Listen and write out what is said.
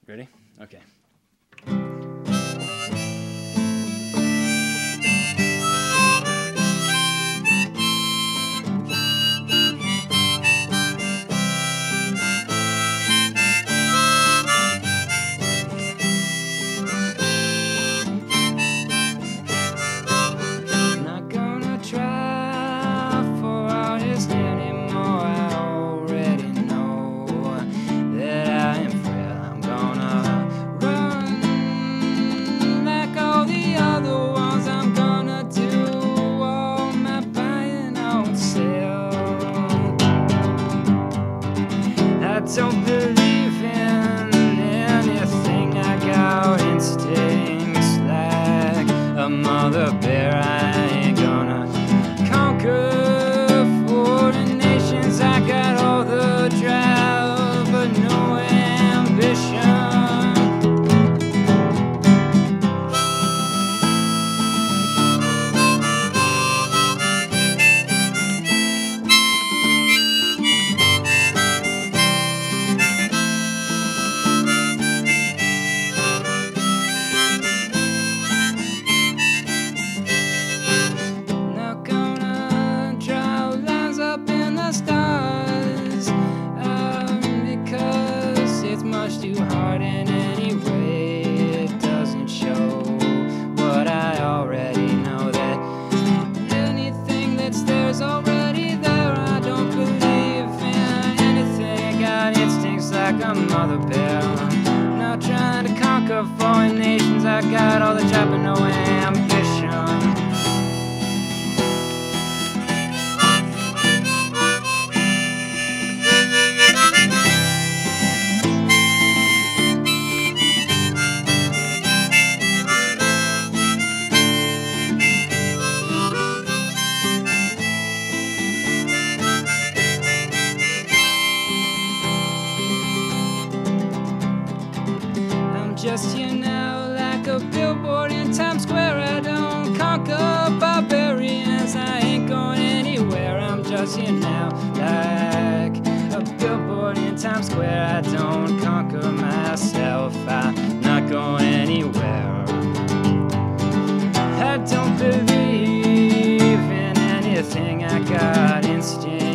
Ready? Okay. Don't believe in anything. I got instincts like a mother bear. I ain't gonna conquer foreign nations. I got all the drive but no ambition. Too hard, and anyway it doesn't show what I already know, that anything that's there's already there. I don't believe in anything. I got instincts like a mother bear. I'm not trying to conquer foreign nations. I got all the drive but no ambition. Just here now, like a billboard in Times Square. I don't conquer barbarians. I ain't going anywhere. I'm just here now, like a billboard in Times Square. I don't conquer myself. I'm not going anywhere. I don't believe in anything. I got instinct